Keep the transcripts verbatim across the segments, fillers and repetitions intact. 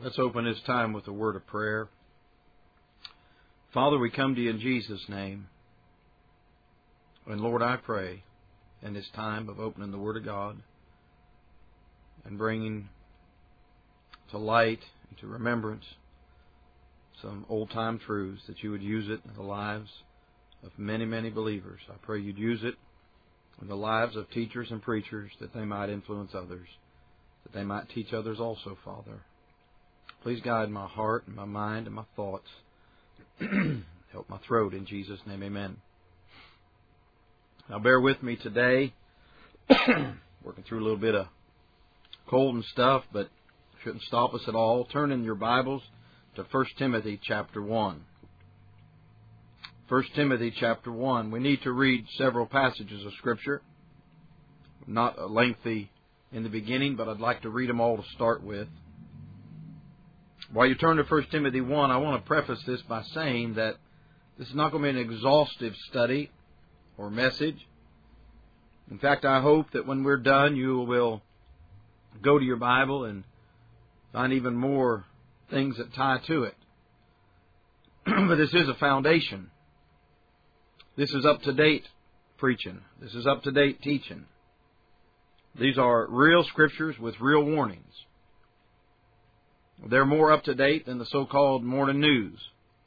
Let's open this time with a word of prayer. Father, we come to you in Jesus' name. And Lord, I pray in this time of opening the Word of God and bringing to light and to remembrance some old-time truths, that you would use it in the lives of many, many believers. I pray you'd use it in the lives of teachers and preachers, that they might influence others, that they might teach others also, Father. Please guide my heart and my mind and my thoughts. Help my throat in Jesus' name, amen. Now bear with me today. Working through a little bit of cold and stuff, but shouldn't stop us at all. Turn in your Bibles to First Timothy chapter one. First Timothy chapter one. We need to read several passages of Scripture. Not lengthy in the beginning, but I'd like to read them all to start with. While you turn to First Timothy one, I want to preface this by saying that this is not going to be an exhaustive study or message. In fact, I hope that when we're done, you will go to your Bible and find even more things that tie to it. But this is a foundation. This is up-to-date preaching. This is up-to-date teaching. These are real Scriptures with real warnings. They're more up-to-date than the so-called morning news.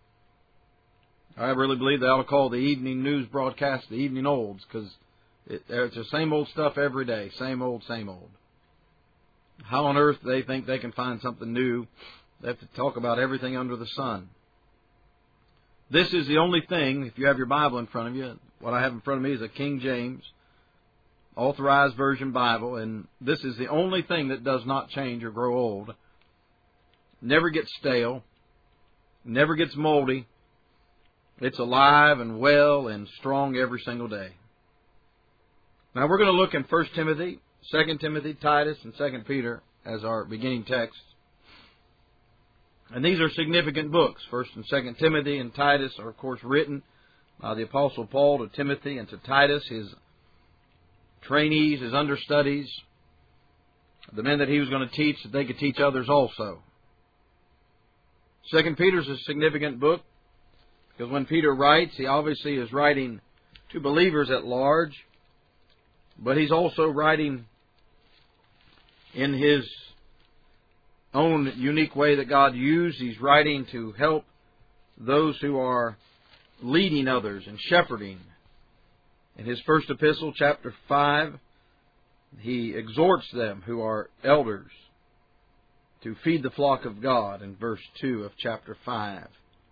I really believe they ought to call the evening news broadcast the evening olds, because it, it's the same old stuff every day. Same old, same old. How on earth do they think they can find something new? They have to talk about everything under the sun. This is the only thing, if you have your Bible in front of you, what I have in front of me is a King James Authorized Version Bible, and this is the only thing that does not change or grow old. Never gets stale, never gets moldy. It's alive and well and strong every single day. Now we're going to look in First Timothy, Second Timothy, Titus, and Second Peter as our beginning text. And these are significant books. First and Second Timothy and Titus are, of course, written by the Apostle Paul to Timothy and to Titus, his trainees, his understudies, the men that he was going to teach, that they could teach others also. Second Peter is a significant book, because when Peter writes, he obviously is writing to believers at large, but he's also writing in his own unique way that God used. He's writing to help those who are leading others and shepherding. In his first epistle, chapter five, he exhorts them who are elders to feed the flock of God in verse two of chapter five.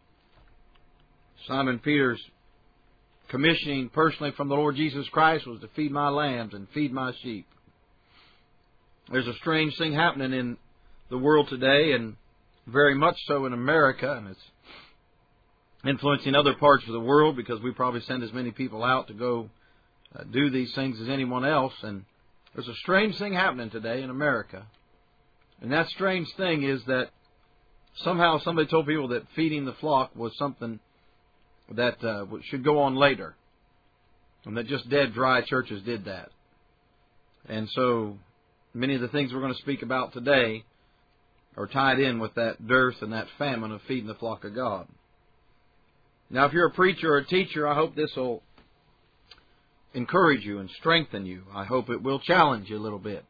Simon Peter's commissioning personally from the Lord Jesus Christ was to feed my lambs and feed my sheep. There's a strange thing happening in the world today, and very much so in America, and it's influencing other parts of the world, because we probably send as many people out to go uh, do these things as anyone else. And there's a strange thing happening today in America. And that strange thing is that somehow somebody told people that feeding the flock was something that uh, should go on later, and that just dead, dry churches did that. And so many of the things we're going to speak about today are tied in with that dearth and that famine of feeding the flock of God. Now, if you're a preacher or a teacher, I hope this will encourage you and strengthen you. I hope it will challenge you a little bit.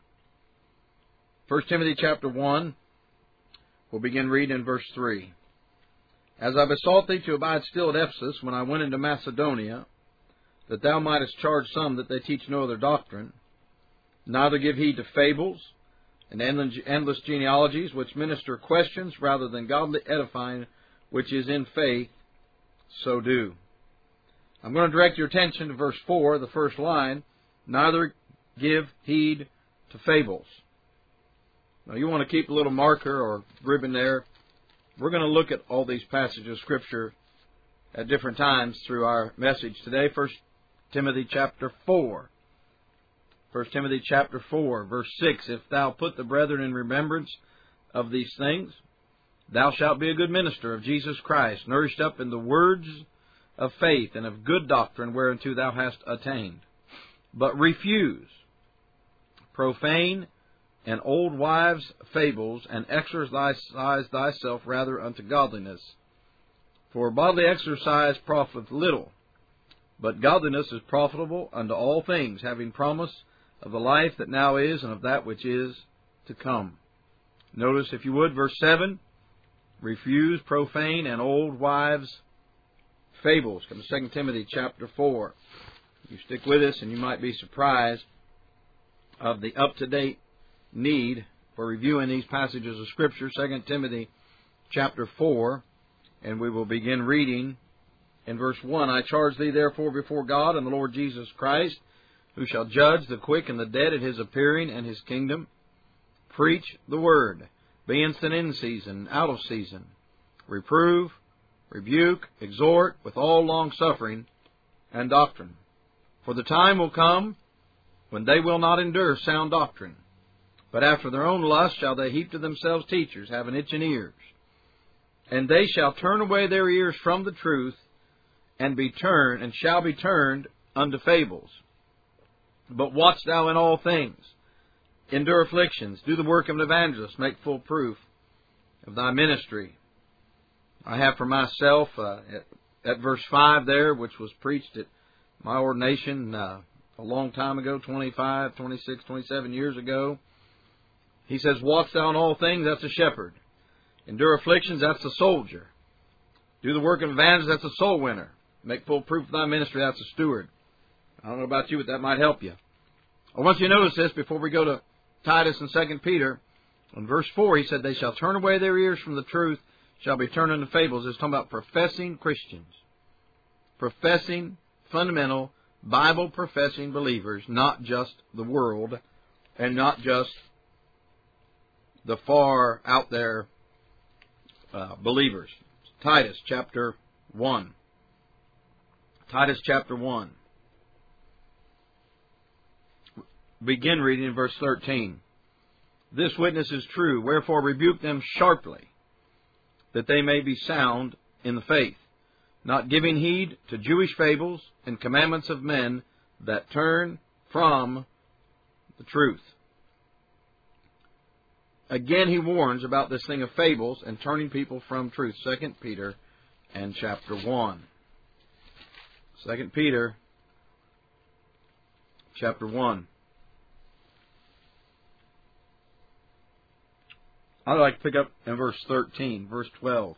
First Timothy chapter one, we'll begin reading in verse three. As I besought thee to abide still at Ephesus when I went into Macedonia, that thou mightest charge some that they teach no other doctrine, neither give heed to fables and endless genealogies, which minister questions rather than godly edifying, which is in faith, so do. I'm going to direct your attention to verse four, the first line, neither give heed to fables. Now, you want to keep a little marker or ribbon there. We're going to look at all these passages of Scripture at different times through our message today. First Timothy chapter four. First Timothy chapter four, verse six. If thou put the brethren in remembrance of these things, thou shalt be a good minister of Jesus Christ, nourished up in the words of faith and of good doctrine whereunto thou hast attained. But refuse profane and old wives' fables, and exercise thyself rather unto godliness. For bodily exercise profiteth little, but godliness is profitable unto all things, having promise of the life that now is and of that which is to come. Notice, if you would, verse seven, refuse profane and old wives' fables. Come to Second Timothy chapter four. You stick with us and you might be surprised of the up-to-date need for reviewing these passages of Scripture. Second Timothy chapter four, and we will begin reading in verse one. I charge thee therefore before God and the Lord Jesus Christ, who shall judge the quick and the dead at His appearing and His kingdom. Preach the word. Be instant in season, out of season. Reprove, rebuke, exhort with all longsuffering and doctrine. For the time will come when they will not endure sound doctrine, but after their own lust shall they heap to themselves teachers, having itching ears. And they shall turn away their ears from the truth, and be turned, and shall be turned unto fables. But watch thou in all things, endure afflictions, do the work of an evangelist, make full proof of thy ministry. I have for myself, uh, at, at verse five there, which was preached at my ordination uh, a long time ago, twenty-five, twenty-six, twenty-seven years ago. He says, watch thou in all things, that's a shepherd. Endure afflictions, that's a soldier. Do the work of evangelist, that's a soul winner. Make full proof of thy ministry, that's a steward. I don't know about you, but that might help you. I want you to notice this before we go to Titus and Second Peter. In verse four, he said, they shall turn away their ears from the truth, shall be turned into fables. It's talking about professing Christians. Professing, fundamental, Bible-professing believers, not just the world, and not just the far out there uh, believers. Titus chapter one. Titus chapter one. Begin reading in verse thirteen. This witness is true, wherefore rebuke them sharply, that they may be sound in the faith, not giving heed to Jewish fables and commandments of men that turn from the truth. Again, he warns about this thing of fables and turning people from truth. Second Peter and chapter one. Second Peter chapter one. I'd like to pick up in verse thirteen, verse twelve.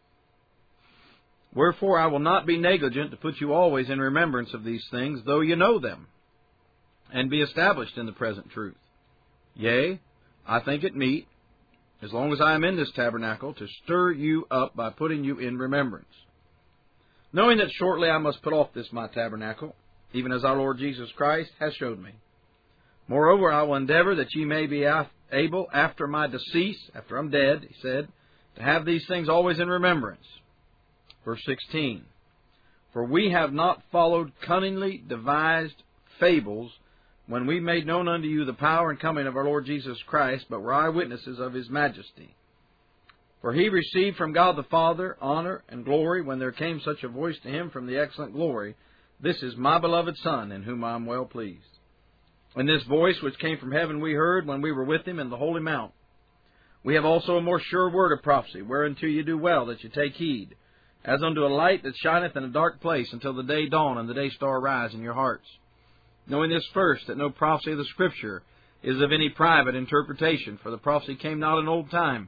Wherefore I will not be negligent to put you always in remembrance of these things, though you know them, and be established in the present truth. Yea, I think it meet, as long as I am in this tabernacle, to stir you up by putting you in remembrance. Knowing that shortly I must put off this my tabernacle, even as our Lord Jesus Christ has showed me. Moreover, I will endeavor that ye may be able, after my decease, after I'm dead, he said, to have these things always in remembrance. Verse sixteen. For we have not followed cunningly devised fables, when we made known unto you the power and coming of our Lord Jesus Christ, but were eyewitnesses of His majesty. For He received from God the Father honor and glory, when there came such a voice to Him from the excellent glory, This is my beloved Son, in whom I am well pleased. And this voice which came from heaven we heard when we were with Him in the holy mount. We have also a more sure word of prophecy, whereunto you do well that you take heed, as unto a light that shineth in a dark place, until the day dawn and the day star rise in your hearts. Knowing this first, that no prophecy of the Scripture is of any private interpretation, for the prophecy came not in old time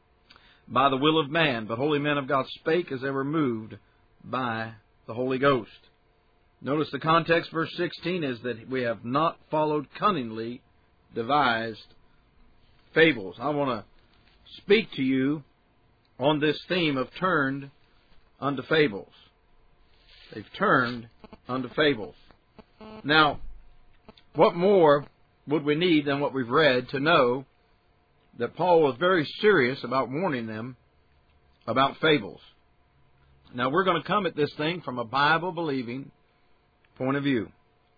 by the will of man, but holy men of God spake as they were moved by the Holy Ghost. Notice the context, verse sixteen, is that we have not followed cunningly devised fables. I want to speak to you on this theme of turned unto fables. They've turned unto fables. Now, what more would we need than what we've read to know that Paul was very serious about warning them about fables? Now, we're going to come at this thing from a Bible-believing point of view.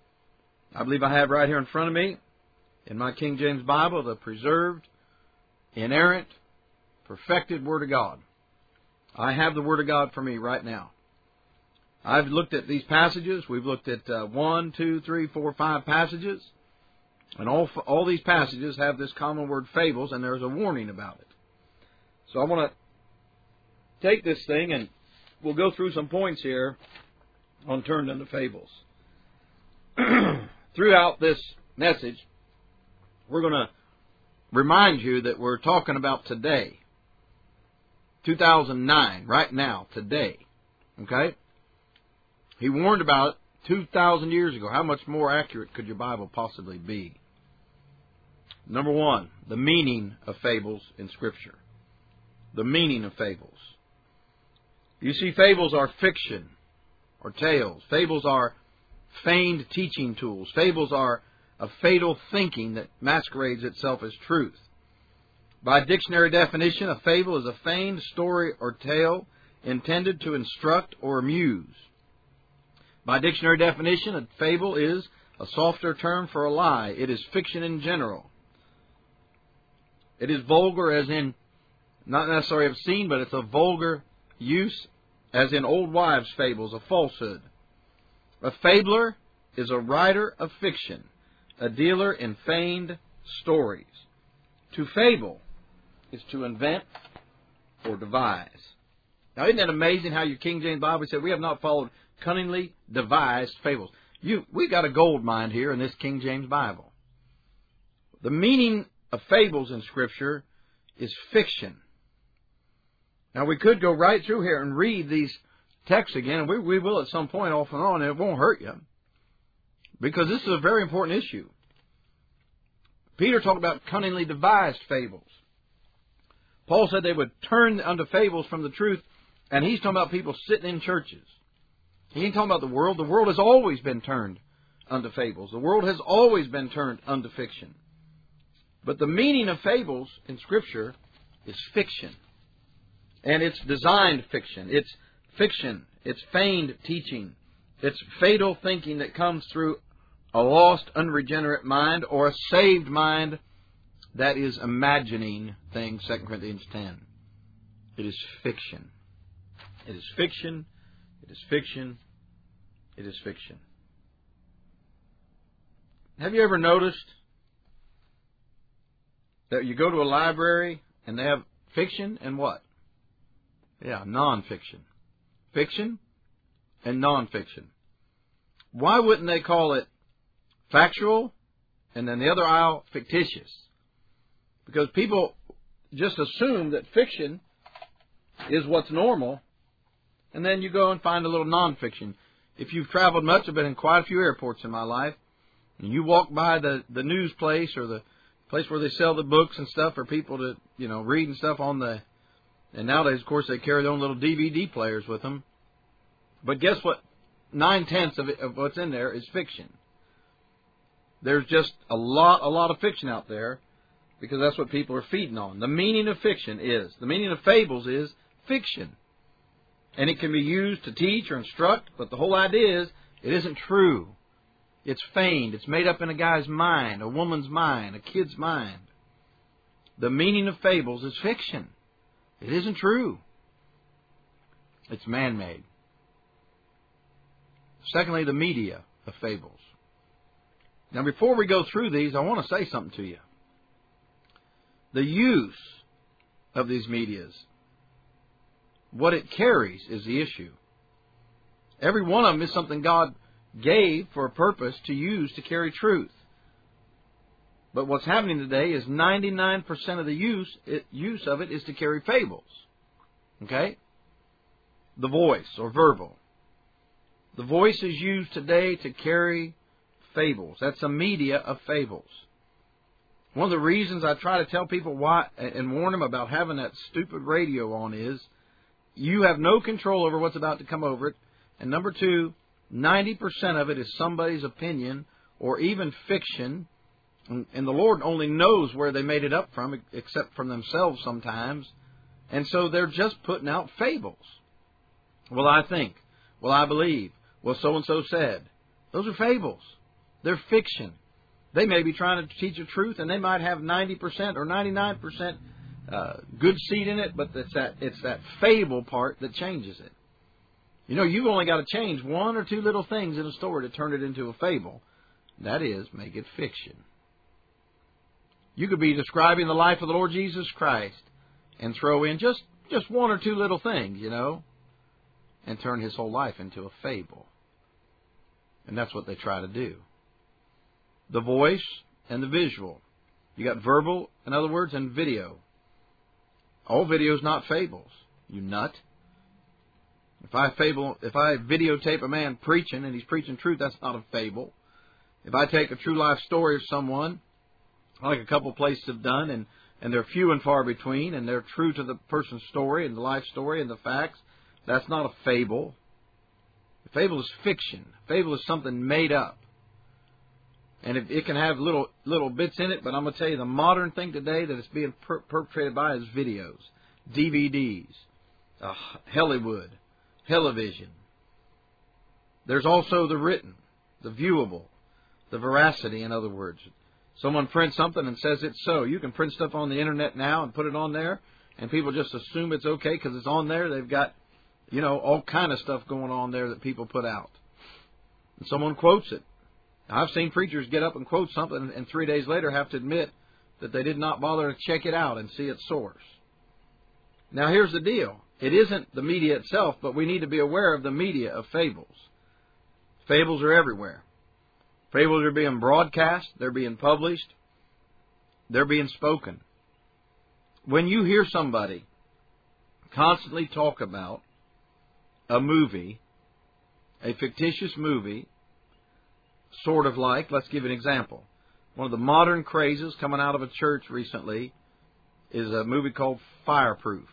I believe I have right here in front of me, in my King James Bible, the preserved, inerrant, perfected Word of God. I have the Word of God for me right now. I've looked at these passages. We've looked at uh, one, two, three, four, five passages. And all, all these passages have this common word, fables, and there's a warning about it. So I want to take this thing, and we'll go through some points here on Turned Unto Fables. Throughout this message, we're going to remind you that we're talking about today. two thousand nine, right now, today. Okay? He warned about it two thousand years ago. How much more accurate could your Bible possibly be? Number one, the meaning of fables in Scripture. The meaning of fables. You see, fables are fiction or tales. Fables are feigned teaching tools. Fables are a fatal thinking that masquerades itself as truth. By dictionary definition, a fable is a feigned story or tale intended to instruct or amuse. By dictionary definition, a fable is a softer term for a lie. It is fiction in general. It is vulgar as in, not necessarily obscene, but it's a vulgar use as in old wives' fables, a falsehood. A fabler is a writer of fiction, a dealer in feigned stories. To fable is to invent or devise. Now, isn't that amazing how your King James Bible said, we have not followed cunningly devised fables. You, we've got a gold mine here in this King James Bible. The meaning of fables in Scripture is fiction. Now, we could go right through here and read these texts again, and we, we will at some point off and on, and it won't hurt you, because this is a very important issue. Peter talked about cunningly devised fables. Paul said they would turn unto fables from the truth, and he's talking about people sitting in churches. He ain't talking about the world. The world has always been turned unto fables. The world has always been turned unto fiction. But the meaning of fables in Scripture is fiction. And it's designed fiction. It's fiction. It's feigned teaching. It's fatal thinking that comes through a lost, unregenerate mind or a saved mind that is imagining things, Second Corinthians ten. It is fiction. It is fiction. It is fiction. It is fiction. Have you ever noticed that you go to a library and they have fiction and what? Yeah, nonfiction. Fiction and nonfiction. Why wouldn't they call it factual and then the other aisle fictitious? Because people just assume that fiction is what's normal, and then you go and find a little nonfiction. If you've traveled much, I've been in quite a few airports in my life, and you walk by the, the news place or the place where they sell the books and stuff for people to, you know, read and stuff on the, and nowadays, of course, they carry their own little D V D players with them. But guess what? Nine-tenths of, it, of what's in there is fiction. There's just a lot, a lot of fiction out there because that's what people are feeding on. The meaning of fiction is, the meaning of fables is fiction. And it can be used to teach or instruct, but the whole idea is it isn't true. It's feigned. It's made up in a guy's mind, a woman's mind, a kid's mind. The meaning of fables is fiction. It isn't true. It's man-made. Secondly, the media of fables. Now, before we go through these, I want to say something to you. The use of these medias, what it carries is the issue. Every one of them is something God gave for a purpose to use to carry truth. But what's happening today is ninety-nine percent of the use it, use of it is to carry fables. Okay? The voice or verbal. The voice is used today to carry fables. That's a media of fables. One of the reasons I try to tell people why and warn them about having that stupid radio on is you have no control over what's about to come over it. And number two, ninety percent of it is somebody's opinion or even fiction. And the Lord only knows where they made it up from, except from themselves sometimes. And so they're just putting out fables. Well, I think. Well, I believe. Well, so-and-so said. Those are fables. They're fiction. They may be trying to teach a truth, and they might have ninety percent or ninety-nine percent uh, good seed in it, but it's that, it's that fable part that changes it. You know, you've only got to change one or two little things in a story to turn it into a fable. That is, make it fiction. You could be describing the life of the Lord Jesus Christ and throw in just, just one or two little things, you know, and turn His whole life into a fable. And that's what they try to do. The voice and the visual. You got verbal, in other words, and video. All video is not fables, you nut. If I fable, if I videotape a man preaching and he's preaching truth, that's not a fable. If I take a true life story of someone, like a couple places have done, and, and they're few and far between, and they're true to the person's story and the life story and the facts, that's not a fable. A fable is fiction. A fable is something made up. And it, it can have little little bits in it, but I'm going to tell you the modern thing today that it's being per- perpetrated by is videos, D V Ds, uh, Hollywood, television. There's also the written, the viewable, the veracity, in other words. Someone prints something and says it's so. You can print stuff on the Internet now and put it on there, and people just assume it's okay because it's on there. They've got, you know, all kind of stuff going on there that people put out. And someone quotes it. I've seen preachers get up and quote something and three days later have to admit that they did not bother to check it out and see its source. Now, here's the deal. It isn't the media itself, but we need to be aware of the media of fables. Fables are everywhere. Fables are being broadcast. They're being published. They're being spoken. When you hear somebody constantly talk about a movie, a fictitious movie, sort of like, let's give an example. One of the modern crazes coming out of a church recently is a movie called Fireproof.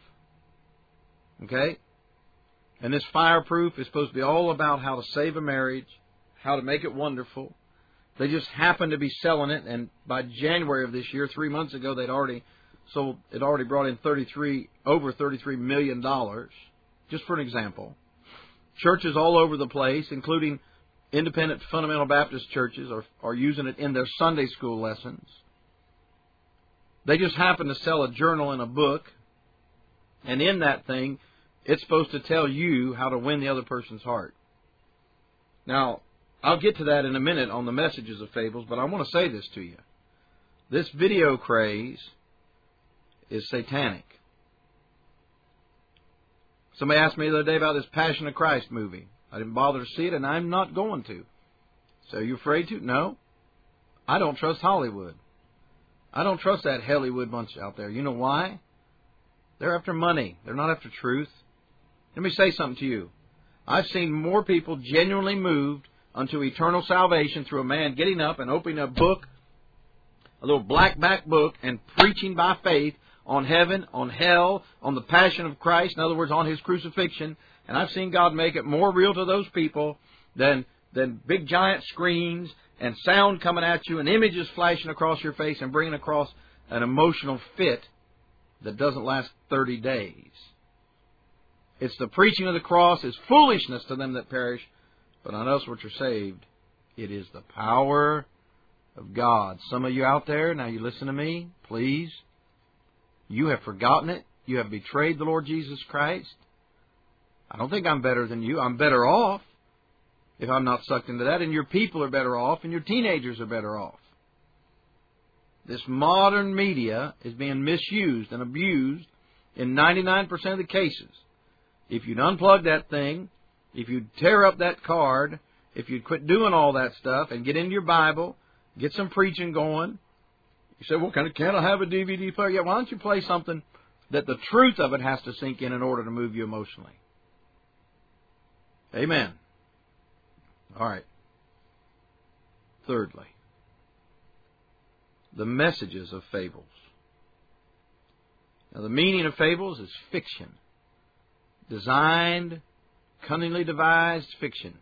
Okay? And this Fireproof is supposed to be all about how to save a marriage, how to make it wonderful. They just happen to be selling it, and by January of this year, three months ago, they'd already sold, it already brought in thirty-three, over thirty-three million dollars, just for an example. Churches all over the place, including independent fundamental Baptist churches, are, are using it in their Sunday school lessons. They just happen to sell a journal and a book, and in that thing, it's supposed to tell you how to win the other person's heart. Now, I'll get to that in a minute on the messages of fables, but I want to say this to you. This video craze is satanic. Somebody asked me the other day about this Passion of Christ movie. I didn't bother to see it, and I'm not going to. So are you afraid to? No. I don't trust Hollywood. I don't trust that Hollywood bunch out there. You know why? They're after money. They're not after truth. Let me say something to you. I've seen more people genuinely moved unto eternal salvation through a man getting up and opening a book, a little black back book, and preaching by faith on heaven, on hell, on the passion of Christ, in other words, on His crucifixion. And I've seen God make it more real to those people than, than big giant screens and sound coming at you and images flashing across your face and bringing across an emotional fit that doesn't last thirty days. It's the preaching of the cross is foolishness to them that perish, but on us which are saved, it is the power of God. Some of you out there, now you listen to me, please. You have forgotten it. You have betrayed the Lord Jesus Christ. I don't think I'm better than you. I'm better off if I'm not sucked into that. And your people are better off, and your teenagers are better off. This modern media is being misused and abused in ninety-nine percent of the cases. If you'd unplug that thing, if you'd tear up that card, if you'd quit doing all that stuff and get into your Bible, get some preaching going. You say, well, can't I have a D V D player? Yeah, why don't you play something that the truth of it has to sink in in order to move you emotionally? Amen. All right. Thirdly, the messages of fables. Now, the meaning of fables is fiction. Designed, cunningly devised fiction.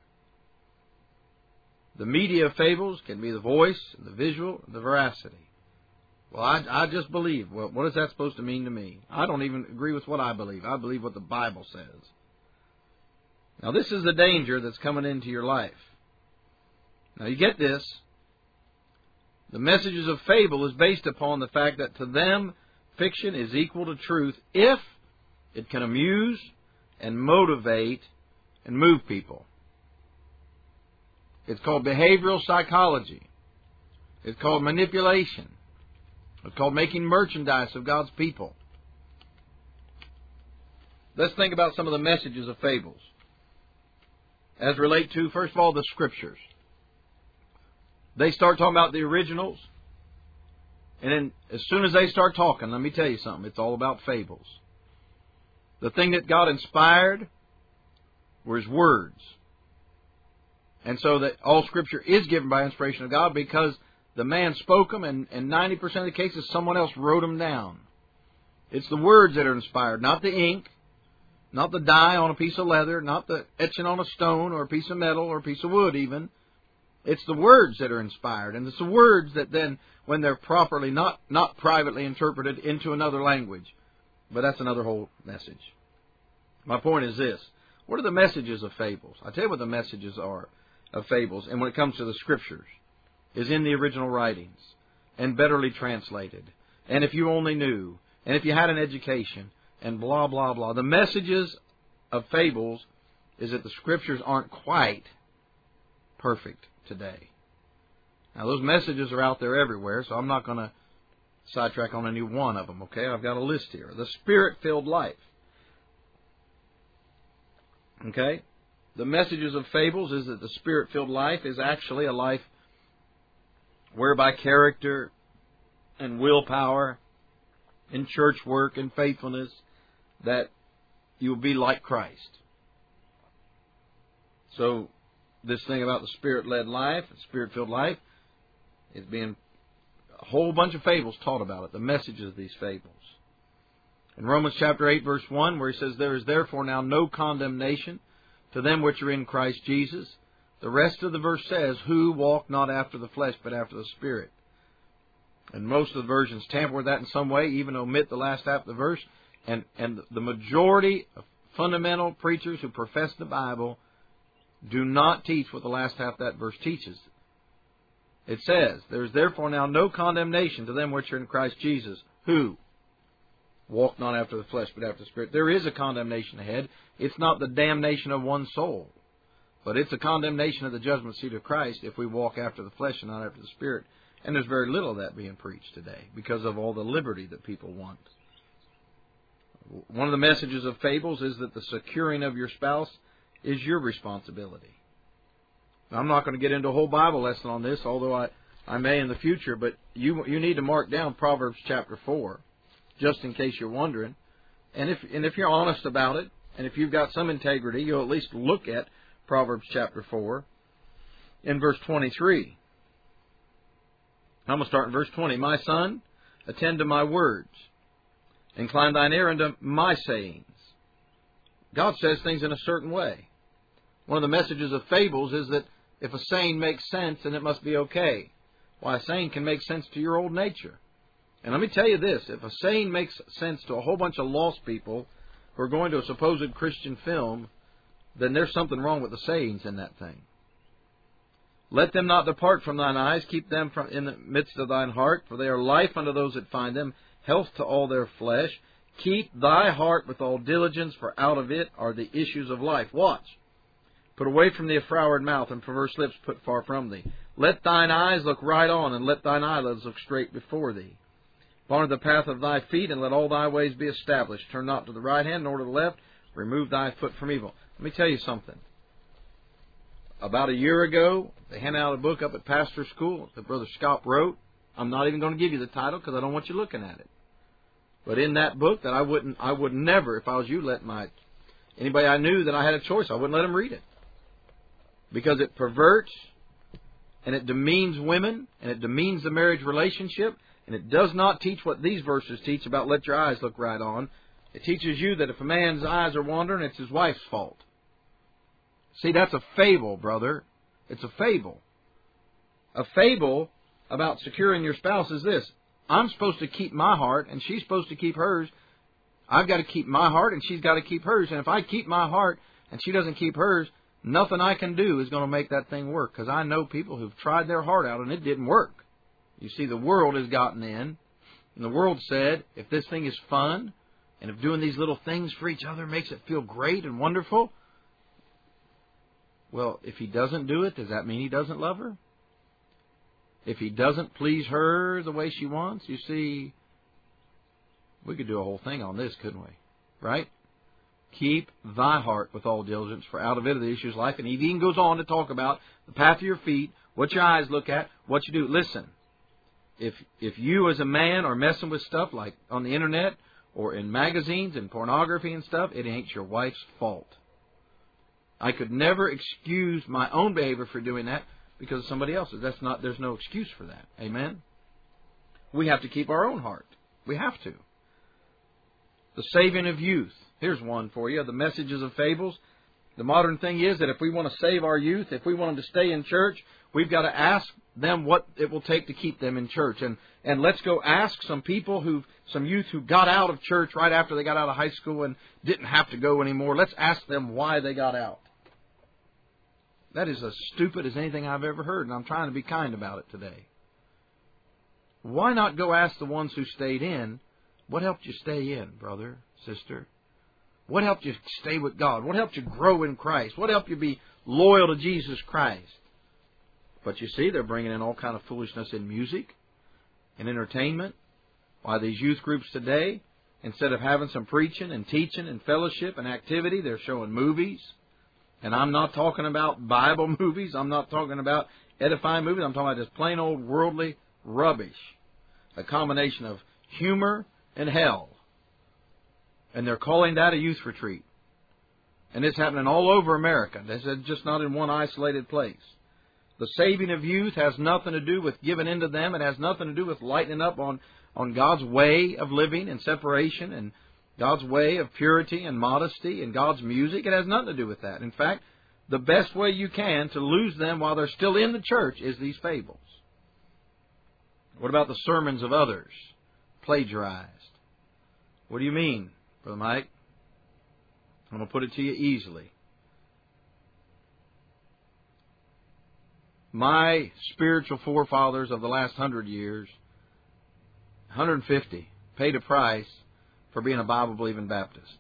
The media of fables can be the voice, the visual, the veracity. Well, I, I just believe. Well, what is that supposed to mean to me? I don't even agree with what I believe. I believe what the Bible says. Now, this is the danger that's coming into your life. Now, you get this. The messages of fable is based upon the fact that to them, fiction is equal to truth if it can amuse and motivate and move people. It's called behavioral psychology. It's called manipulation. It's called making merchandise of God's people. Let's think about some of the messages of fables as relate to, first of all, the Scriptures. They start talking about the originals, and then as soon as they start talking, let me tell you something, it's all about fables. The thing that God inspired were His words. And so that all Scripture is given by inspiration of God because the man spoke them, and, and ninety percent of the cases someone else wrote them down. It's the words that are inspired, not the ink, not the dye on a piece of leather, not the etching on a stone or a piece of metal or a piece of wood even. It's the words that are inspired. And it's the words that then, when they're properly, not, not privately interpreted into another language. But that's another whole message. My point is this. What are the messages of fables? I'll tell you what the messages are of fables. And when it comes to the Scriptures, is in the original writings and betterly translated. And if you only knew, and if you had an education, and blah, blah, blah. The messages of fables is that the Scriptures aren't quite perfect today. Now, those messages are out there everywhere, so I'm not going to sidetrack on any one of them, okay? I've got a list here. The Spirit-filled life. Okay? The messages of fables is that the Spirit-filled life is actually a life whereby character and willpower and church work and faithfulness, that you will be like Christ. So, this thing about the Spirit-led life, Spirit-filled life, is being a whole bunch of fables taught about it, the messages of these fables. In Romans chapter eight, verse one, where he says, "There is therefore now no condemnation to them which are in Christ Jesus." The rest of the verse says, "Who walk not after the flesh, but after the Spirit." And most of the versions tamper with that in some way, even omit the last half of the verse. And, and the majority of fundamental preachers who profess the Bible do not teach what the last half of that verse teaches. It says, "There is therefore now no condemnation to them which are in Christ Jesus, who walk not after the flesh, but after the Spirit." There is a condemnation ahead. It's not the damnation of one soul, but it's a condemnation of the judgment seat of Christ if we walk after the flesh and not after the Spirit. And there's very little of that being preached today because of all the liberty that people want. One of the messages of fables is that the securing of your spouse is your responsibility. Now, I'm not going to get into a whole Bible lesson on this, although I, I may in the future, but you you need to mark down Proverbs chapter four, just in case you're wondering. And if and if you're honest about it, and if you've got some integrity, you'll at least look at Proverbs chapter four in verse twenty-three. I'm going to start in verse twenty. "My son, attend to my words. Incline thine ear unto my sayings." God says things in a certain way. One of the messages of fables is that if a saying makes sense, then it must be okay. Why, a saying can make sense to your old nature. And let me tell you this, if a saying makes sense to a whole bunch of lost people who are going to a supposed Christian film, then there's something wrong with the sayings in that thing. "Let them not depart from thine eyes, keep them from in the midst of thine heart, for they are life unto those that find them, health to all their flesh. Keep thy heart with all diligence, for out of it are the issues of life." Watch. "Put away from thee a froward mouth, and perverse lips put far from thee. Let thine eyes look right on, and let thine eyelids look straight before thee. Ponder the path of thy feet, and let all thy ways be established. Turn not to the right hand, nor to the left. Remove thy foot from evil." Let me tell you something. About a year ago, they handed out a book up at Pastor School that Brother Scott wrote. I'm not even going to give you the title because I don't want you looking at it. But in that book, that I wouldn't, I would never, if I was you, let my anybody I knew that I had a choice, I wouldn't let them read it, because it perverts and it demeans women and it demeans the marriage relationship, and it does not teach what these verses teach about let your eyes look right on. It teaches you that if a man's eyes are wandering, it's his wife's fault. See, that's a fable, brother. It's a fable. A fable about securing your spouse is this. I'm supposed to keep my heart, and she's supposed to keep hers. I've got to keep my heart, and she's got to keep hers. And if I keep my heart, and she doesn't keep hers, nothing I can do is going to make that thing work. Because I know people who've tried their heart out, and it didn't work. You see, the world has gotten in, and the world said, if this thing is fun, and if doing these little things for each other makes it feel great and wonderful, well, if he doesn't do it, does that mean he doesn't love her? if he doesn't please her the way she wants, you see, we could do a whole thing on this, couldn't we? Right? Keep thy heart with all diligence, for out of it are the issues of life. And he even goes on to talk about the path of your feet, what your eyes look at, what you do. Listen, if if you as a man are messing with stuff like on the internet or in magazines and pornography and stuff, it ain't your wife's fault. I could never excuse my own behavior for doing that because of somebody else's. That's not. There's no excuse for that. Amen? We have to keep our own heart. We have to. The saving of youth. Here's one for you. The messages of fables. The modern thing is that if we want to save our youth, if we want them to stay in church, we've got to ask them what it will take to keep them in church. And and let's go ask some people who, some youth who got out of church right after they got out of high school and didn't have to go anymore. Let's ask them why they got out. That is as stupid as anything I've ever heard, and I'm trying to be kind about it today. Why not go ask the ones who stayed in, what helped you stay in, brother, sister? What helped you stay with God? What helped you grow in Christ? What helped you be loyal to Jesus Christ? But you see, they're bringing in all kind of foolishness in music and entertainment. Why, these youth groups today, instead of having some preaching and teaching and fellowship and activity, they're showing movies. And I'm not talking about Bible movies. I'm not talking about edifying movies. I'm talking about just plain old worldly rubbish. A combination of humor and hell. And they're calling that a youth retreat. And it's happening all over America. This is just not in one isolated place. The saving of youth has nothing to do with giving in to them. It has nothing to do with lightening up on, on God's way of living and separation and God's way of purity and modesty and God's music. It has nothing to do with that. In fact, the best way you can to lose them while they're still in the church is these fables. What about the sermons of others? Plagiarized. What do you mean, Brother Mike? I'm going to put it to you easily. My spiritual forefathers of the last hundred years, one hundred fifty, paid a price for being a Bible-believing Baptist.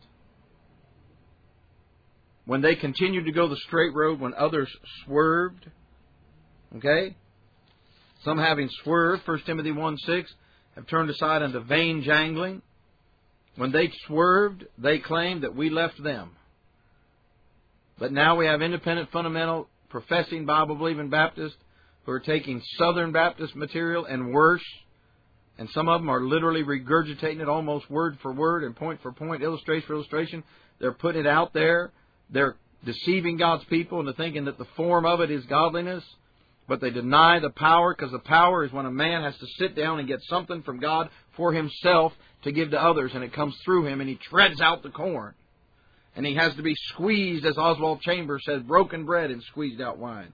When they continued to go the straight road, when others swerved, okay? Some having swerved, First Timothy one six, have turned aside unto vain jangling. When they swerved, they claimed that we left them. But now we have independent, fundamental, professing Bible-believing Baptists who are taking Southern Baptist material and worse. And some of them are literally regurgitating it almost word for word and point for point, illustration for illustration. They're putting it out there. They're deceiving God's people into thinking that the form of it is godliness. But they deny the power, because the power is when a man has to sit down and get something from God for himself to give to others, and it comes through him, and he treads out the corn. And he has to be squeezed, as Oswald Chambers says, broken bread and squeezed out wine.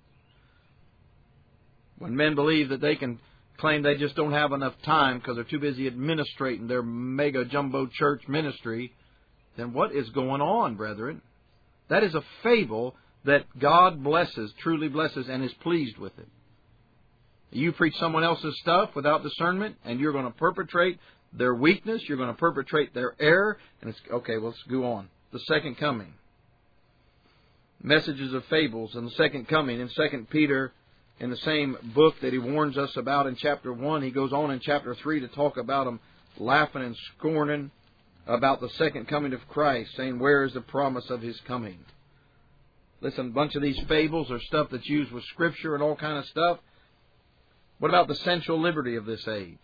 When men believe that they can claim they just don't have enough time because they're too busy administrating their mega jumbo church ministry, then what is going on, brethren? That is a fable that God blesses, truly blesses, and is pleased with it. You preach someone else's stuff without discernment, and you're going to perpetrate their weakness, you're going to perpetrate their error, and it's, okay, well, let's go on. The second coming. Messages of fables and the second coming. In Second Peter, in the same book that he warns us about in chapter one, he goes on in chapter three to talk about them laughing and scorning about the second coming of Christ, saying, where is the promise of His coming? Listen, a bunch of these fables are stuff that's used with Scripture and all kind of stuff. What about the sensual liberty of this age?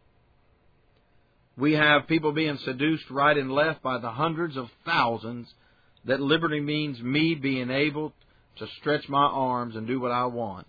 We have people being seduced right and left by the hundreds of thousands that liberty means me being able to stretch my arms and do what I want.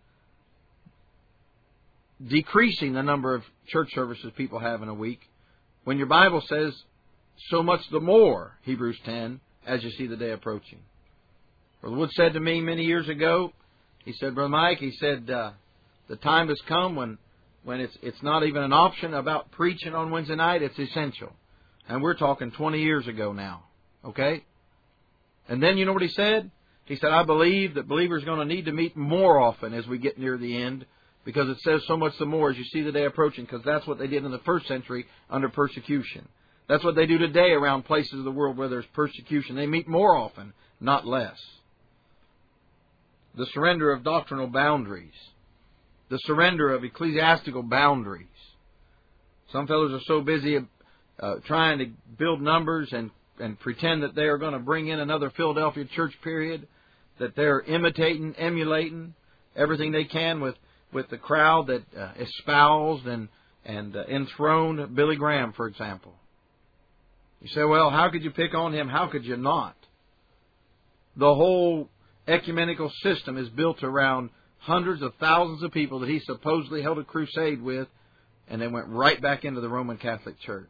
Decreasing the number of church services people have in a week, when your Bible says, so much the more, Hebrews ten, as you see the day approaching. Brother Wood said to me many years ago, he said, Brother Mike, he said, uh, the time has come when when it's it's not even an option about preaching on Wednesday night, it's essential. And we're talking twenty years ago now, okay? And then you know what he said? He said, I believe that believers are going to need to meet more often as we get near the end, because it says so much the more as you see the day approaching, because that's what they did in the first century under persecution. That's what they do today around places of the world where there's persecution. They meet more often, not less. The surrender of doctrinal boundaries. the surrender of ecclesiastical boundaries. Some fellows are so busy uh, trying to build numbers and, and pretend that they are going to bring in another Philadelphia church period, that they're imitating, emulating everything they can with, with the crowd that uh, espoused and, and uh, enthroned Billy Graham, for example. You say, well, how could you pick on him? How could you not? The whole ecumenical system is built around hundreds of thousands of people that he supposedly held a crusade with, and they went right back into the Roman Catholic Church.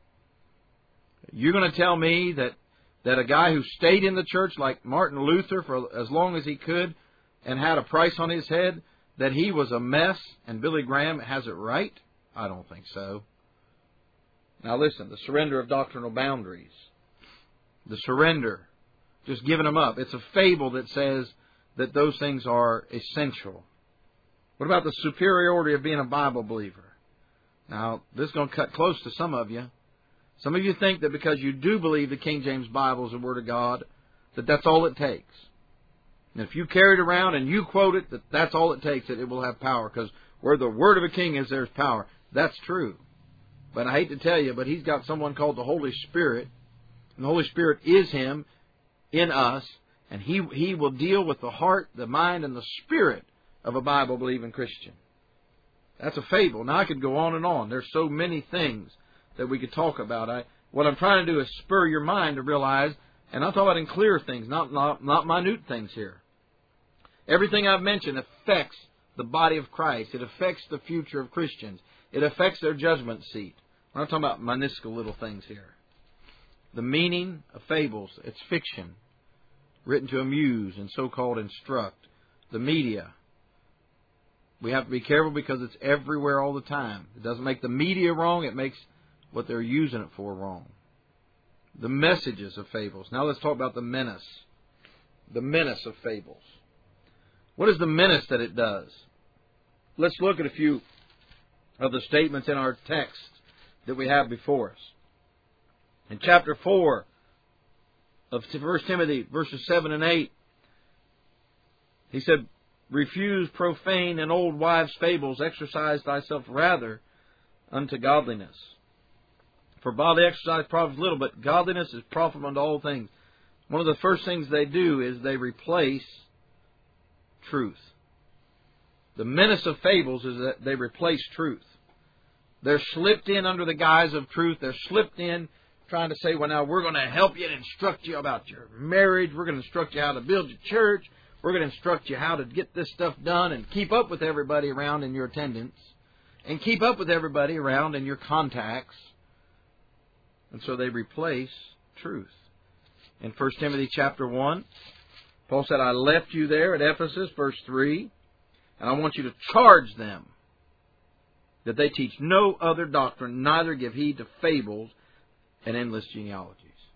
You're going to tell me that, that a guy who stayed in the church like Martin Luther for as long as he could and had a price on his head, that he was a mess and Billy Graham has it right? I don't think so. Now listen, the surrender of doctrinal boundaries. The surrender, just giving them up. It's a fable that says that those things are essential. What about the superiority of being a Bible believer? Now, this is going to cut close to some of you. Some of you think that because you do believe the King James Bible is the Word of God, that that's all it takes. And if you carry it around and you quote it, that that's all it takes, that it will have power. Because where the Word of a King is, there's power. That's true. But I hate to tell you, but He's got someone called the Holy Spirit. And the Holy Spirit is Him in us. And He, he will deal with the heart, the mind, and the spirit of a Bible-believing Christian. That's a fable. Now, I could go on and on. There's so many things that we could talk about. I, what I'm trying to do is spur your mind to realize, and I'm talking about in clear things, not, not, not minute things here. Everything I've mentioned affects the body of Christ. It affects the future of Christians. It affects their judgment seat. We're not talking about minuscule little things here. The meaning of fables, it's fiction, written to amuse and so-called instruct. The media. We have to be careful because it's everywhere all the time. It doesn't make the media wrong. It makes what they're using it for wrong. The messages of fables. Now let's talk about the menace. The menace of fables. What is the menace that it does? Let's look at a few of the statements in our text that we have before us. In chapter four of First Timothy, verses seven and eight, he said, refuse profane and old wives' fables, exercise thyself rather unto godliness. For bodily exercise profits little, but godliness is profitable unto all things. One of the first things they do is they replace truth. The menace of fables is that they replace truth. They're slipped in under the guise of truth. They're slipped in trying to say, well, now we're going to help you and instruct you about your marriage. We're going to instruct you how to build your church. We're going to instruct you how to get this stuff done and keep up with everybody around in your attendance and keep up with everybody around in your contacts. And so they replace truth. In First Timothy chapter one, Paul said, I left you there at Ephesus, verse three, and I want you to charge them that they teach no other doctrine, neither give heed to fables and endless genealogies.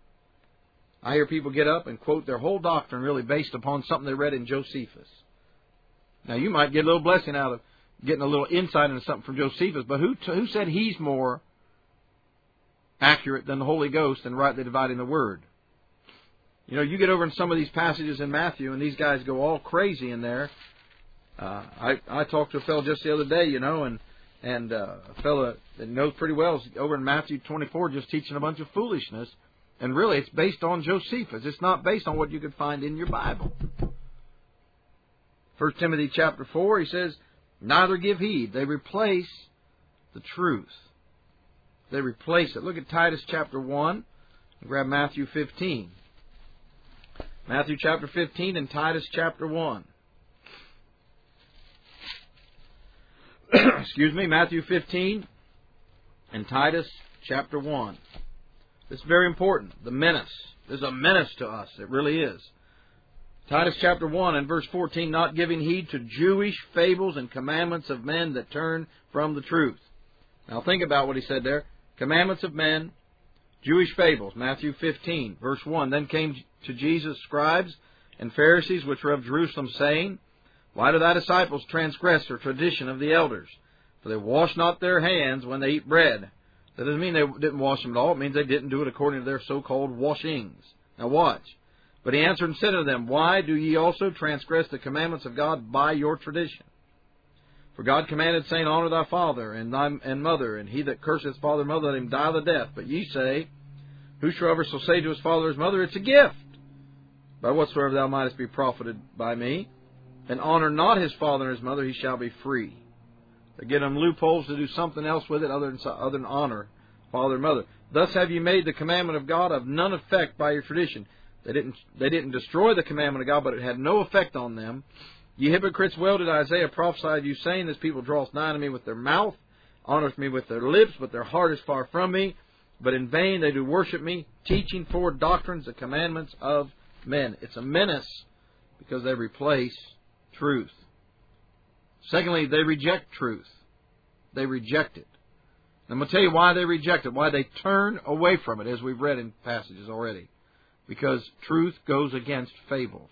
I hear people get up and quote their whole doctrine really based upon something they read in Josephus. Now, you might get a little blessing out of getting a little insight into something from Josephus, but who, who said he's more accurate than the Holy Ghost and rightly dividing the Word? You know, you get over in some of these passages in Matthew, and these guys go all crazy in there. Uh, I, I talked to a fellow just the other day, you know, and and uh, a fellow that knows pretty well is over in Matthew twenty-four just teaching a bunch of foolishness. And really, it's based on Josephus. It's not based on what you could find in your Bible. First Timothy chapter four, he says, neither give heed. They replace the truth. They replace it. Look at Titus chapter one. Grab Matthew fifteen. Matthew chapter fifteen and Titus chapter one. Excuse me, Matthew fifteen and Titus chapter one. This is very important. The menace. There's a menace to us. It really is. Titus chapter one and verse fourteen, not giving heed to Jewish fables and commandments of men that turn from the truth. Now think about what he said there. Commandments of men, Jewish fables. Matthew fifteen, verse one. Then came to Jesus scribes and Pharisees which were of Jerusalem, saying, why do thy disciples transgress the tradition of the elders? For they wash not their hands when they eat bread. That doesn't mean they didn't wash them at all. It means they didn't do it according to their so-called washings. Now watch. But he answered and said to them, why do ye also transgress the commandments of God by your tradition? For God commanded, saying, Honor thy father and thy and mother, and he that curseth father and mother, let him die the death. But ye say, Whosoever shall say to his father or his mother, It's a gift, by whatsoever thou mightest be profited by me, and honor not his father and his mother, he shall be free. They get them loopholes to do something else with it other than, other than honor father and mother. Thus have you made the commandment of God of none effect by your tradition. They didn't, they didn't destroy the commandment of God, but it had no effect on them. Ye hypocrites, well did Isaiah prophesy of you, saying, This people draweth nigh to me with their mouth, honoreth me with their lips, but their heart is far from me. But in vain they do worship me, teaching for doctrines the commandments of men. It's a menace because they replace truth. Secondly, they reject truth. They reject it. I'm going to tell you why they reject it, why they turn away from it, as we've read in passages already. Because truth goes against fables.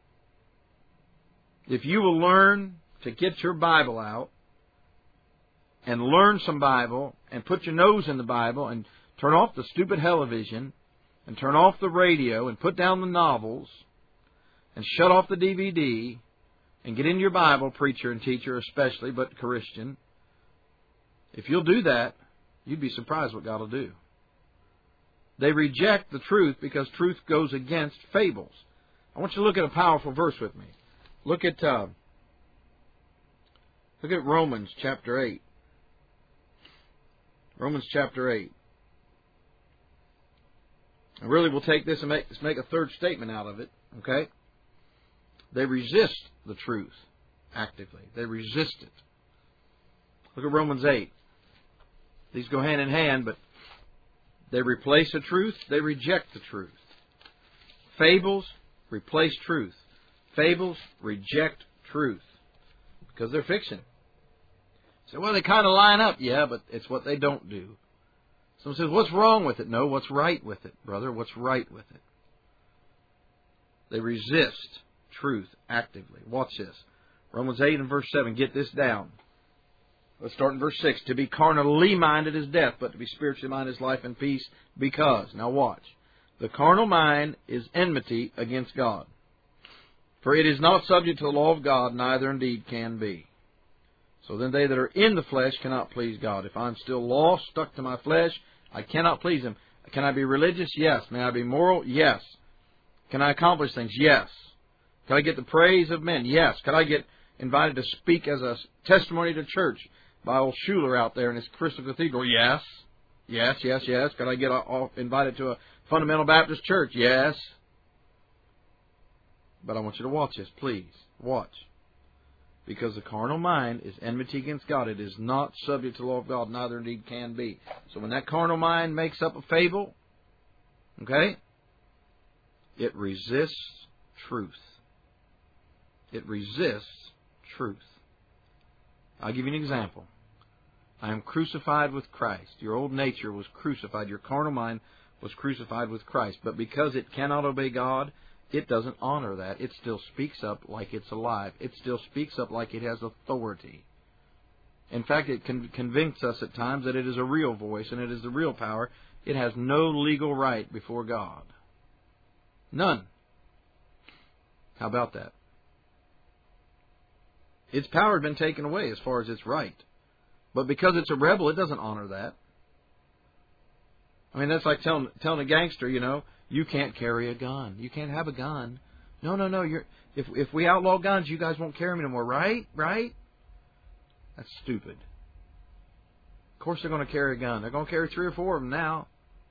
If you will learn to get your Bible out and learn some Bible and put your nose in the Bible and turn off the stupid television and turn off the radio and put down the novels and shut off the D V D and get into your Bible, preacher and teacher especially, but Christian, if you'll do that, you'd be surprised what God will do. They reject the truth because truth goes against fables. I want you to look at a powerful verse with me. Look at uh, look at Romans chapter eight. Romans chapter eight. And really we'll take this and make, let's make a third statement out of it. Okay? They resist the truth actively. They resist it. Look at Romans eight. These go hand in hand, but they replace the truth. They reject the truth. Fables replace truth. Fables reject truth because they're fiction. So, well, they kind of line up. Yeah, but it's what they don't do. Someone says, what's wrong with it? No, what's right with it, brother? What's right with it? They resist truth actively. Watch this. Romans eight and verse seven. Get this down. Let's start in verse six. To be carnally minded is death, but to be spiritually minded is life and peace. Because, now watch. The carnal mind is enmity against God. For it is not subject to the law of God, neither indeed can be. So then they that are in the flesh cannot please God. If I'm still lost, stuck to my flesh, I cannot please Him. Can I be religious? Yes. May I be moral? Yes. Can I accomplish things? Yes. Can I get the praise of men? Yes. Can I get invited to speak as a testimony to church by old Schuler out there in his Crystal Cathedral? Yes. Yes, yes, yes. Can I get invited to a fundamental Baptist church? Yes. But I want you to watch this, please. Watch. Because the carnal mind is enmity against God. It is not subject to the law of God, neither indeed can be. So when that carnal mind makes up a fable, okay, it resists truth. It resists truth. I'll give you an example. I am crucified with Christ. Your old nature was crucified. Your carnal mind was crucified with Christ. But because it cannot obey God, it doesn't honor that. It still speaks up like it's alive. It still speaks up like it has authority. In fact, it can convince us at times that it is a real voice and it is the real power. It has no legal right before God. None. How about that? Its power had been taken away as far as its right. But because it's a rebel, it doesn't honor that. I mean, that's like telling telling a gangster, you know, you can't carry a gun. You can't have a gun. No, no, no. You're if if we outlaw guns, you guys won't carry them anymore, right? Right? That's stupid. Of course they're going to carry a gun. They're going to carry three or four of them now.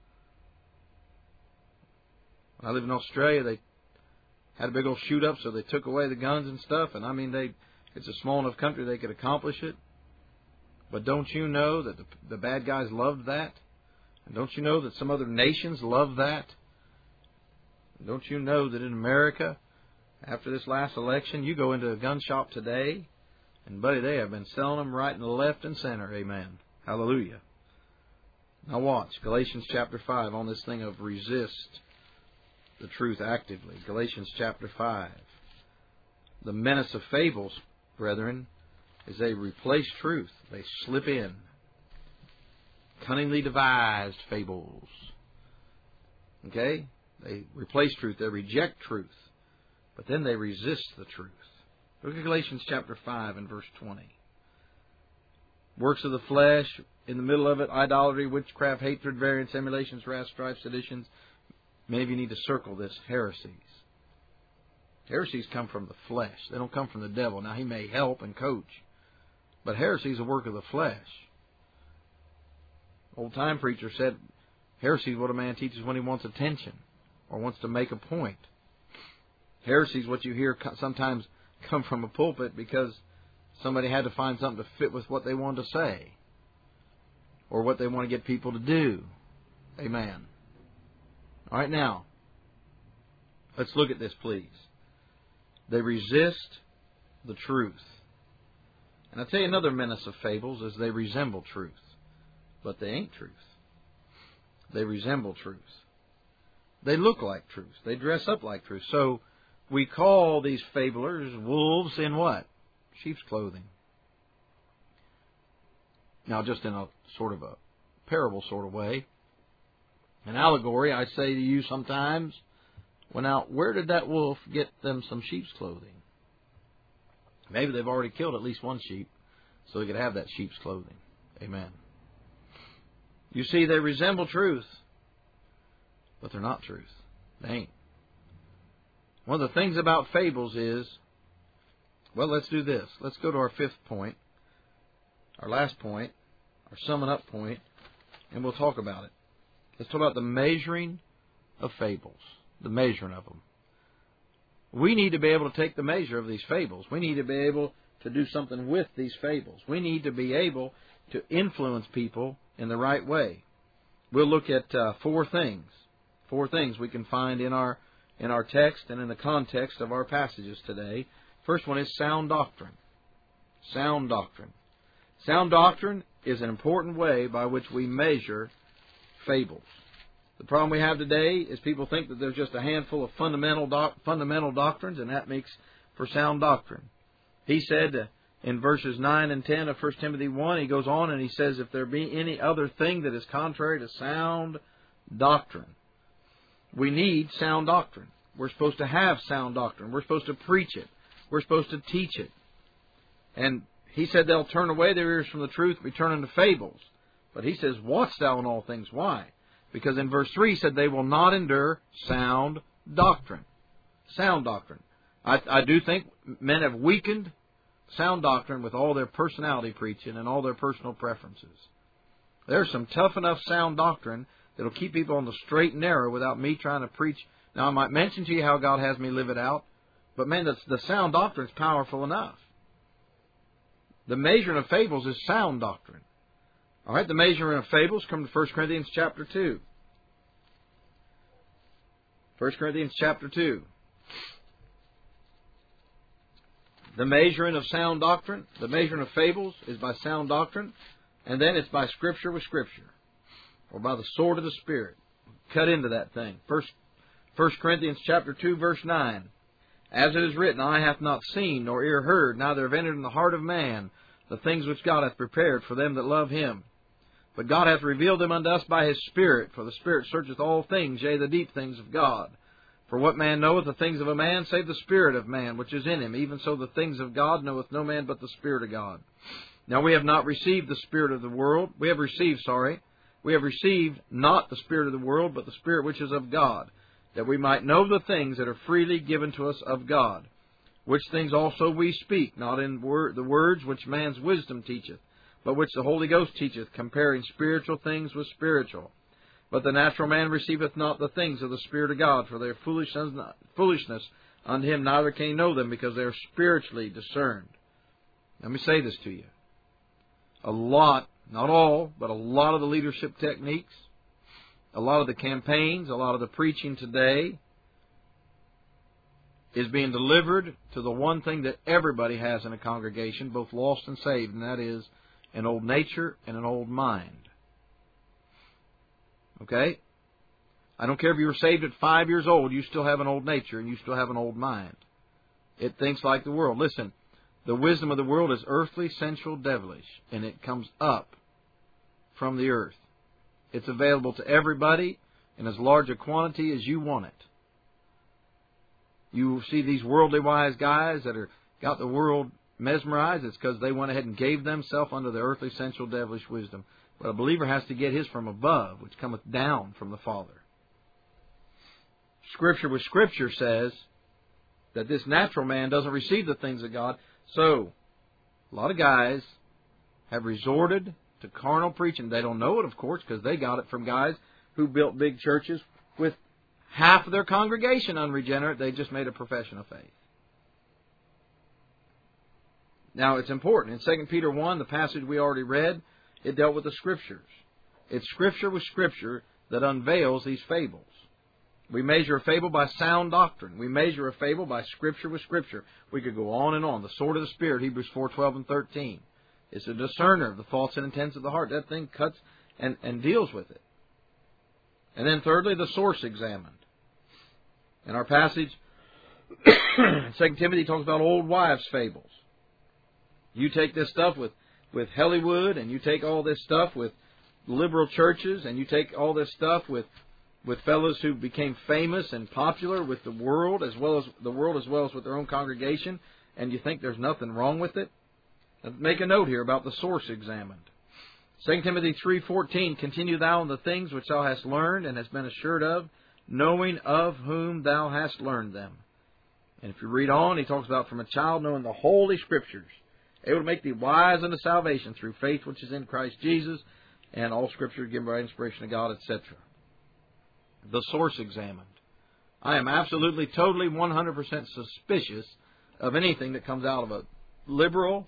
When I lived in Australia, they had a big old shoot up, so they took away the guns and stuff. And I mean, they it's a small enough country they could accomplish it. But don't you know that the, the bad guys loved that? And don't you know that some other nations love that? Don't you know that in America, after this last election, you go into a gun shop today, and buddy, they have been selling them right and left and center. Amen. Hallelujah. Now watch, Galatians chapter five on this thing of resist the truth actively. Galatians chapter five. The menace of fables, brethren, is they replace truth. They slip in. Cunningly devised fables. Okay? They replace truth. They reject truth. But then they resist the truth. Look at Galatians chapter five and verse twenty. works of the flesh, in the middle of it, idolatry, witchcraft, hatred, variance, emulations, wrath, strife, seditions. Many of you need to circle this, heresies. Heresies come from the flesh. They don't come from the devil. Now, he may help and coach, but heresy is a work of the flesh. Old-time preacher said, heresy is what a man teaches when he wants attention or wants to make a point. Heresy is what you hear sometimes come from a pulpit because somebody had to find something to fit with what they wanted to say or what they want to get people to do. Amen. All right, now, let's look at this, please. They resist the truth. And I'll tell you another menace of fables is they resemble truth. But they ain't truth. They resemble truth. They look like truth. They dress up like truth. So we call these fablers wolves in what? Sheep's clothing. Now, just in a sort of a parable sort of way. An allegory, I say to you sometimes, well, now, where did that wolf get them some sheep's clothing? Maybe they've already killed at least one sheep, so they could have that sheep's clothing. Amen. You see, they resemble truth, but they're not truth. They ain't. One of the things about fables is, well, let's do this. Let's go to our fifth point, our last point, our summing up point, and we'll talk about it. Let's talk about the measuring of fables, the measuring of them. We need to be able to take the measure of these fables. We need to be able to do something with these fables. We need to be able to influence people in the right way. We'll look at uh, four things. Four things we can find in our in our text and in the context of our passages today. First one is sound doctrine. Sound doctrine. Sound doctrine is an important way by which we measure fables. The problem we have today is people think that there's just a handful of fundamental doc, fundamental doctrines, and that makes for sound doctrine. He said uh, in verses nine and ten of First Timothy one, he goes on and he says, if there be any other thing that is contrary to sound doctrine. We need sound doctrine. We're supposed to have sound doctrine. We're supposed to preach it. We're supposed to teach it. And he said they'll turn away their ears from the truth, be turned into fables. But he says, watch thou in all things. Why? Because in verse three he said they will not endure sound doctrine. Sound doctrine. I, I do think men have weakened sound doctrine with all their personality preaching and all their personal preferences. There's some tough enough sound doctrine that'll keep people on the straight and narrow without me trying to preach. Now, I might mention to you how God has me live it out, but man, the, the sound doctrine is powerful enough. The measuring of fables is sound doctrine. All right, the measuring of fables come to First Corinthians chapter two. First Corinthians chapter two. The measuring of sound doctrine, the measuring of fables is by sound doctrine, and then it's by Scripture with Scripture, or by the sword of the Spirit. Cut into that thing. First, First Corinthians chapter two, verse nine. As it is written, eye hath not seen, nor ear heard, neither have entered in the heart of man the things which God hath prepared for them that love Him. But God hath revealed them unto us by His Spirit, for the Spirit searcheth all things, yea, the deep things of God. For what man knoweth the things of a man, save the Spirit of man, which is in him? Even so the things of God knoweth no man but the Spirit of God. Now we have not received the Spirit of the world. We have received, sorry. We have received not the Spirit of the world, but the Spirit which is of God, that we might know the things that are freely given to us of God. Which things also we speak, not in wor- the words which man's wisdom teacheth, but which the Holy Ghost teacheth, comparing spiritual things with spiritual. But the natural man receiveth not the things of the Spirit of God, for they are foolishness, foolishness unto him, neither can he know them, because they are spiritually discerned. Let me say this to you. A lot, not all, but a lot of the leadership techniques, a lot of the campaigns, a lot of the preaching today is being delivered to the one thing that everybody has in a congregation, both lost and saved, and that is an old nature and an old mind. Okay? I don't care if you were saved at five years old, you still have an old nature and you still have an old mind. It thinks like the world. Listen, the wisdom of the world is earthly, sensual, devilish, and it comes up from the earth. It's available to everybody in as large a quantity as you want it. You see these worldly wise guys that are got the world mesmerized, it's because they went ahead and gave themselves unto the earthly, sensual, devilish wisdom. But a believer has to get his from above, which cometh down from the Father. Scripture with Scripture says that this natural man doesn't receive the things of God. So, a lot of guys have resorted to carnal preaching. They don't know it, of course, because they got it from guys who built big churches with half of their congregation unregenerate. They just made a profession of faith. Now, it's important. In Second Peter one, the passage we already read, it dealt with the Scriptures. It's Scripture with Scripture that unveils these fables. We measure a fable by sound doctrine. We measure a fable by Scripture with Scripture. We could go on and on. The sword of the Spirit, Hebrews four, twelve, and thirteen. It's a discerner of the thoughts and intents of the heart. That thing cuts and, and deals with it. And then thirdly, the source examined. In our passage, Second Timothy talks about old wives' fables. You take this stuff with, with Hollywood, and you take all this stuff with liberal churches, and you take all this stuff with, with fellows who became famous and popular with the world, as well as the world as well as with their own congregation, and you think there's nothing wrong with it. Make a note here about the source examined. Second Timothy three fourteen, continue thou in the things which thou hast learned and hast been assured of, knowing of whom thou hast learned them. And if you read on, he talks about from a child knowing the Holy Scriptures, able to make thee wise unto salvation through faith which is in Christ Jesus, and all Scripture given by inspiration of God, et cetera. The source examined. I am absolutely, totally, one hundred percent suspicious of anything that comes out of a liberal,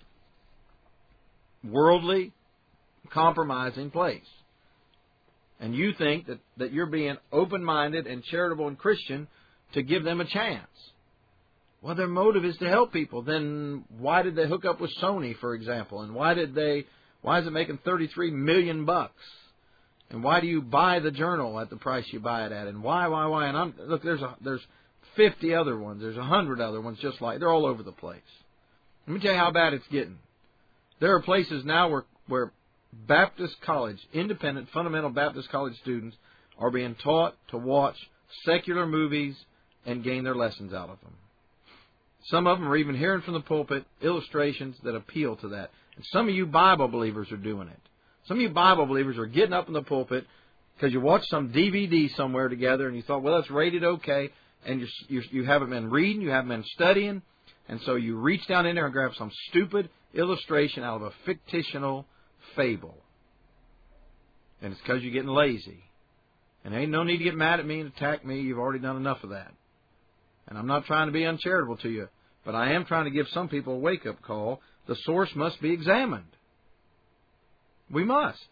worldly, compromising place. And you think that, that you're being open-minded and charitable and Christian to give them a chance. Well, their motive is to help people. Then why did they hook up with Sony, for example? And why did they? Why is it making thirty-three million bucks? And why do you buy the journal at the price you buy it at? And why, why, why? And I'm, look, there's a, there's fifty other ones. There's a hundred other ones just like. They're all over the place. Let me tell you how bad it's getting. There are places now where where Baptist college, independent, fundamental Baptist college students are being taught to watch secular movies and gain their lessons out of them. Some of them are even hearing from the pulpit illustrations that appeal to that. And some of you Bible believers are doing it. Some of you Bible believers are getting up in the pulpit because you watched some D V D somewhere together and you thought, well, that's rated okay, and you, you, you haven't been reading, you haven't been studying, and so you reach down in there and grab some stupid illustration out of a fictional fable. And it's because you're getting lazy. And there ain't no need to get mad at me and attack me. You've already done enough of that. And I'm not trying to be uncharitable to you, but I am trying to give some people a wake-up call. The source must be examined. We must.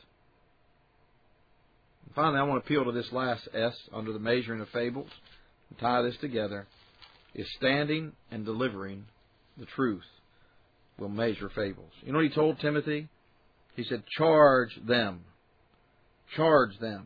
And finally, I want to appeal to this last S under the measuring of fables and tie this together, is standing and delivering the truth will measure fables. You know what he told Timothy? He said, charge them. Charge them.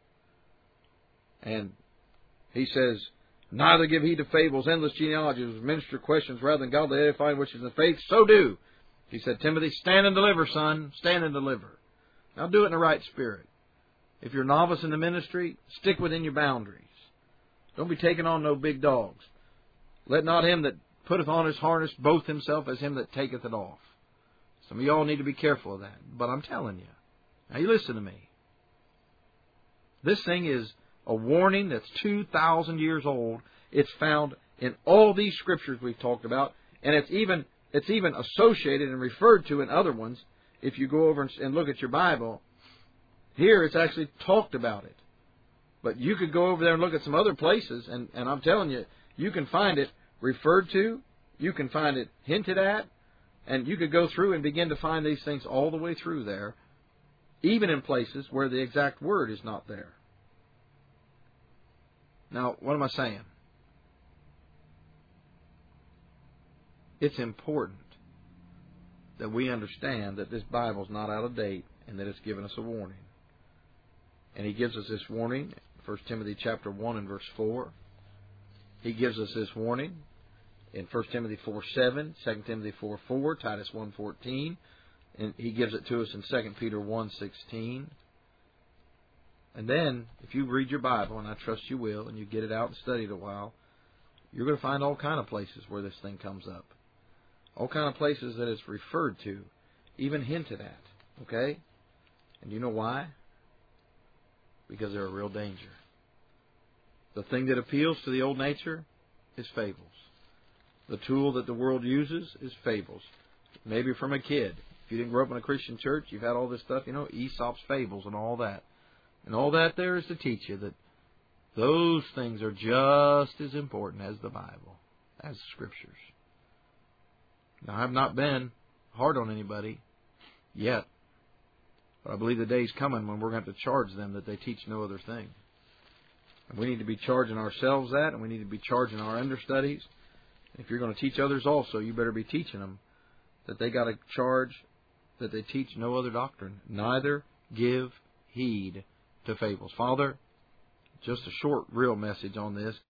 And he says, neither give heed to fables, endless genealogies, minister questions rather than godly edifying which is in the faith. So do. He said, Timothy, stand and deliver, son. Stand and deliver. Now do it in the right spirit. If you're a novice in the ministry, stick within your boundaries. Don't be taking on no big dogs. Let not him that putteth on his harness boast himself as him that taketh it off. Some of y'all need to be careful of that. But I'm telling you. Now you listen to me. This thing is a warning that's two thousand years old. It's found in all these scriptures we've talked about. And it's even it's even associated and referred to in other ones. If you go over and look at your Bible, here it's actually talked about it. But you could go over there and look at some other places, and, and I'm telling you, you can find it referred to, you can find it hinted at, and you could go through and begin to find these things all the way through there, even in places where the exact word is not there. Now, what am I saying? It's important that we understand that this Bible is not out of date and that it's given us a warning. And he gives us this warning, First Timothy chapter one and verse four. He gives us this warning in First Timothy four seven, Second Timothy four four, Titus one fourteen, and he gives it to us in Second Peter one sixteen. And then, if you read your Bible, and I trust you will, and you get it out and study it a while, you're going to find all kind of places where this thing comes up. all kind of places that it's referred to, even hinted at. Okay? And you know why? Because they're a real danger. The thing that appeals to the old nature is fables. The tool that the world uses is fables. Maybe from a kid. If you didn't grow up in a Christian church, you've had all this stuff, you know, Aesop's fables and all that. And all that there is to teach you that those things are just as important as the Bible, as the Scriptures. Now, I have not been hard on anybody yet, but I believe the day's coming when we're going to have to charge them that they teach no other thing. And we need to be charging ourselves that, and we need to be charging our understudies. If you're going to teach others also, you better be teaching them that they got to charge that they teach no other doctrine. Neither give heed to fables. Father, just a short, real message on this.